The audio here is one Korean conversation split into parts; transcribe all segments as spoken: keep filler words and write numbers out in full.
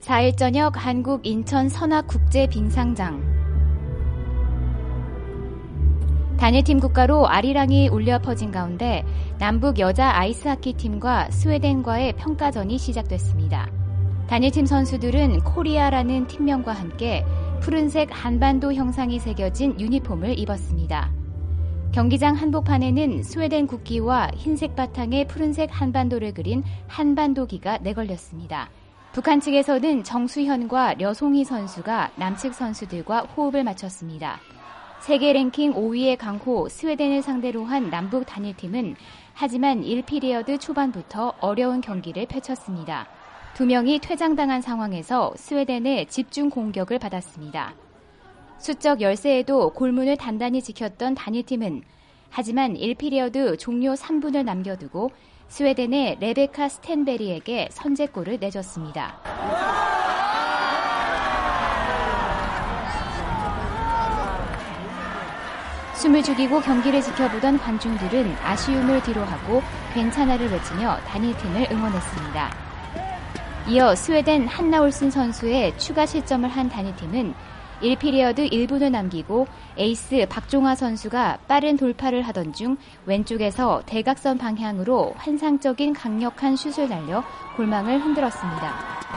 사 일 저녁 한국 인천 선악국제빙상장. 단일팀 국가로 아리랑이 울려 퍼진 가운데 남북 여자 아이스하키 팀과 스웨덴과의 평가전이 시작됐습니다. 단일팀 선수들은 코리아라는 팀명과 함께 푸른색 한반도 형상이 새겨진 유니폼을 입었습니다. 경기장 한복판에는 스웨덴 국기와 흰색 바탕에 푸른색 한반도를 그린 한반도기가 내걸렸습니다. 북한 측에서는 정수현과 려송희 선수가 남측 선수들과 호흡을 맞췄습니다. 세계 랭킹 오 위의 강호 스웨덴을 상대로 한 남북 단일팀은 하지만 일 피리어드 초반부터 어려운 경기를 펼쳤습니다. 두 명이 퇴장당한 상황에서 스웨덴의 집중 공격을 받았습니다. 수적 열세에도 골문을 단단히 지켰던 단일팀은 하지만 일 피리어드 종료 삼 분을 남겨두고 스웨덴의 레베카 스텐베리에게 선제골을 내줬습니다. 숨을 죽이고 경기를 지켜보던 관중들은 아쉬움을 뒤로하고 괜찮아를 외치며 단일팀을 응원했습니다. 이어 스웨덴 한나올슨 선수의 추가 실점을 한 단일팀은 일 피리어드 일 분을 남기고 에이스 박종화 선수가 빠른 돌파를 하던 중 왼쪽에서 대각선 방향으로 환상적인 강력한 슛을 날려 골망을 흔들었습니다.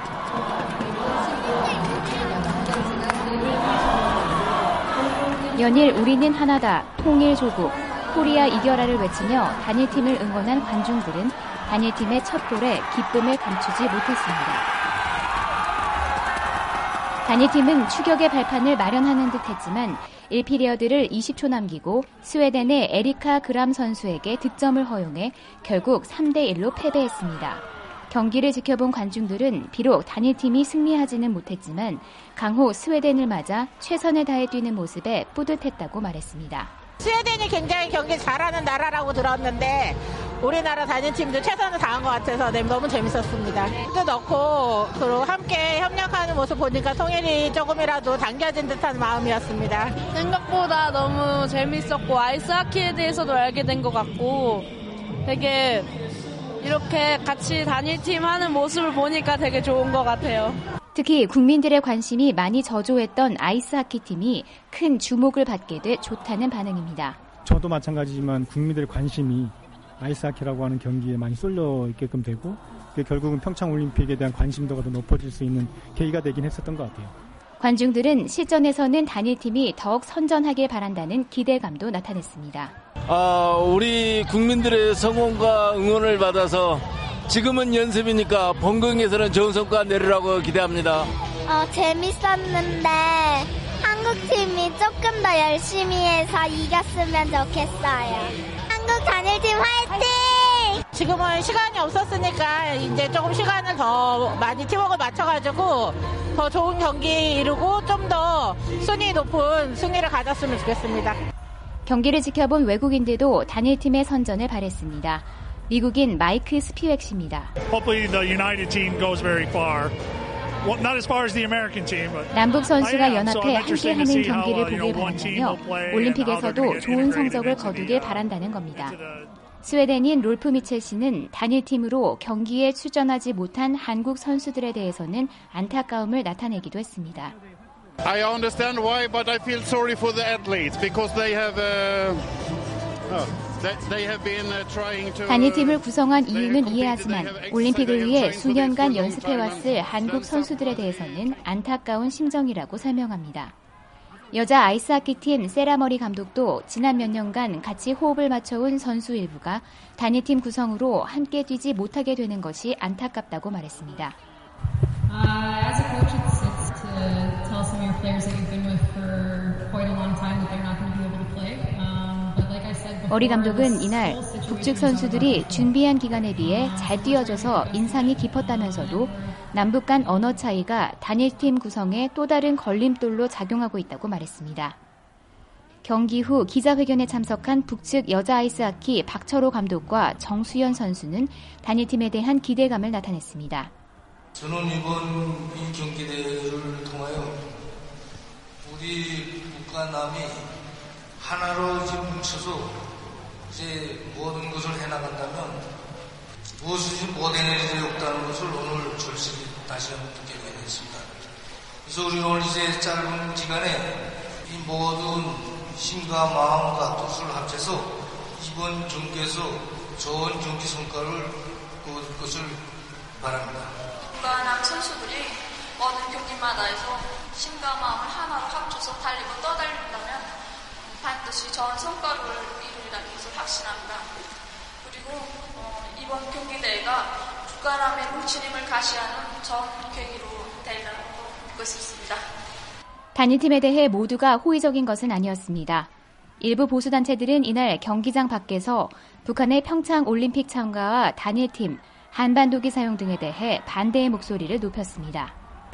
연일 우리는 하나다, 통일 조국, 코리아 이겨라를 외치며 단일팀을 응원한 관중들은 단일팀의 첫 골에 기쁨을 감추지 못했습니다. 단일팀은 추격의 발판을 마련하는 듯 했지만 일 피리어드를 이십 초 남기고 스웨덴의 에리카 그람 선수에게 득점을 허용해 결국 삼 대 일로 패배했습니다. 경기를 지켜본 관중들은 비록 단일팀이 승리하지는 못했지만 강호 스웨덴을 맞아 최선을 다해 뛰는 모습에 뿌듯했다고 말했습니다. 스웨덴이 굉장히 경기 잘하는 나라라고 들었는데 우리나라 단일팀도 최선을 다한 것 같아서 너무 재밌었습니다. 도 넣고 그리고 함께 협력하는 모습 보니까 통일이 조금이라도 당겨진 듯한 마음이었습니다. 생각보다 너무 재밌었고 아이스하키에 대해서도 알게 된 것 같고 되게 이렇게 같이 단일팀 하는 모습을 보니까 되게 좋은 것 같아요. 특히 국민들의 관심이 많이 저조했던 아이스하키 팀이 큰 주목을 받게 돼 좋다는 반응입니다. 저도 마찬가지지만 국민들의 관심이 아이스하키라고 하는 경기에 많이 쏠려 있게끔 되고 결국은 평창올림픽에 대한 관심도가 더 높아질 수 있는 계기가 되긴 했었던 것 같아요. 관중들은 실전에서는 단일팀이 더욱 선전하길 바란다는 기대감도 나타냈습니다. 아, 우리 국민들의 성원과 응원을 받아서 지금은 연습이니까 본경에서는 좋은 성과 내리라고 기대합니다. 어, 재밌었는데 한국팀이 조금 더 열심히 해서 이겼으면 좋겠어요. 한국 단일팀 화이팅! 지금은 시간이 없었으니까 이제 조금 시간을 더 많이 팀워크를 맞춰가지고 더 좋은 경기 이루고 좀 더 순위 높은 승리를 가졌으면 좋겠습니다. 경기를 지켜본 외국인들도 단일팀의 선전을 바랬습니다. 미국인 마이크 스피웩 씨입니다. 남북 선수가 연합해 함께하는 경기를 보길 바란다며 올림픽에서도 좋은 성적을 거두길 바란다는 겁니다. 스웨덴인 롤프 미첼 씨는 단일팀으로 경기에 출전하지 못한 한국 선수들에 대해서는 안타까움을 나타내기도 했습니다. I understand why, but I feel sorry for the athletes because they have uh, they have been trying to. 단일팀을 구성한 이유는 이해하지만 올림픽을 위해 수년간 연습해왔을 한국 선수들에 대해서는 안타까운 심정이라고 설명합니다. 여자 아이스하키팀 세라머리 감독도 지난 몇 년간 같이 호흡을 맞춰온 선수 일부가 단일팀 구성으로 함께 뛰지 못하게 되는 것이 안타깝다고 말했습니다. Uh, as a coach, it's, it's to tell some of your players that you've been with for quite a long time that they're not going to be able to play. Um, but like I said before, 머리 감독은 이날 북측 선수들이 준비한 기간에 비해 잘 뛰어줘서 인상이 깊었다면서도 남북 간 언어 차이가 단일팀 구성에 또 다른 걸림돌로 작용하고 있다고 말했습니다. 경기 후 기자회견에 참석한 북측 여자 아이스하키 박철호 감독과 정수현 선수는 단일팀에 대한 기대감을 나타냈습니다. 저는 이번 이 경기대회를 통하여 우리 북과 남이 하나로 이제 뭉쳐서 이제 모든 것을 해나간다면 무엇이지 못해낼 일이 없다는 것을 오늘 절실히 다시 한번 느끼게 됐습니다. 되겠습니다. 그래서 우리는 오늘 이제 짧은 시간에 이 모든 힘과 마음과 뜻을 합쳐서 이번 경기에서 좋은 경기 성과를 거둘 것을 바랍니다. 국가남 선수들이 모든 경기마다에서 힘과 마음을 하나로 합쳐서 달리고 떠달린다면 반드시 좋은 성과를 이루리라는 것을 확신합니다. 그리고 어, 이번 경기대회가 국가남의 뭉친힘을 가시하는 좋은 계기로 되리라고 믿고 있습니다. 단일팀에 대해 모두가 호의적인 것은 아니었습니다. 일부 보수단체들은 이날 경기장 밖에서 북한의 평창 올림픽 참가와 단일팀, 한반도기 사용 등에 대해 반대의 목소리를 높였습니다.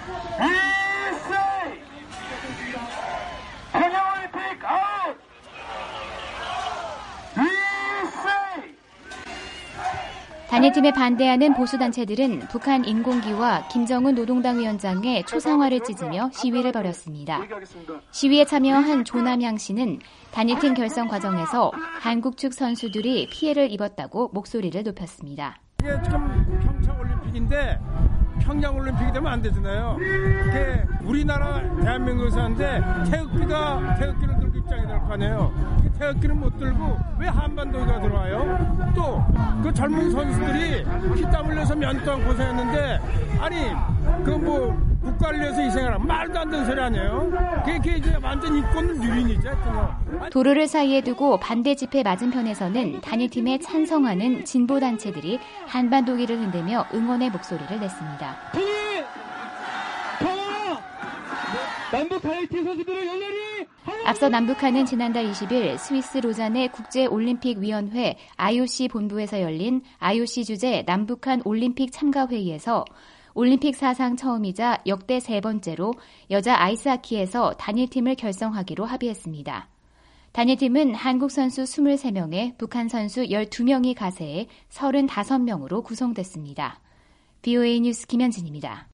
단일팀에 반대하는 보수단체들은 북한 인공기와 김정은 노동당 위원장의 초상화를 찢으며 시위를 벌였습니다. 시위에 참여한 조남양 씨는 단일팀 결성 과정에서 한국 측 선수들이 피해를 입었다고 목소리를 높였습니다. 이게 지금 평창 올림픽인데 평양 올림픽이 되면 안 되잖아요. 이게 우리나라 대한민국에서 하는데 태극기가 태극기를 들고 입장이 될 거 아니에요. 태극기를 못 들고 왜 한반도가 들어와요? 또 그 젊은 선수들이 피땀 흘려서 몇 년 동안 고생했는데 아니 그 뭐 국가를 위해서 희생하라 말도 안 되는 소리 아니에요? 그게 이제 완전 인권 유린이죠. 도로를 사이에 두고 반대 집회 맞은편에서는 단일팀에 찬성하는 진보 단체들이 한반도기를 흔들며 응원의 목소리를 냈습니다. 남북 단일팀 선수들을 열렬히 앞서 남북한은 지난달 이십일 스위스 로잔의 국제올림픽위원회 아이오씨 본부에서 열린 아이오씨 주재 남북한 올림픽 참가회의에서 올림픽 사상 처음이자 역대 세 번째로 여자 아이스하키에서 단일팀을 결성하기로 합의했습니다. 단일팀은 한국 선수 이십삼 명에 북한 선수 열두 명이 가세해 삼십오 명으로 구성됐습니다. 브이오에이 뉴스 김현진입니다.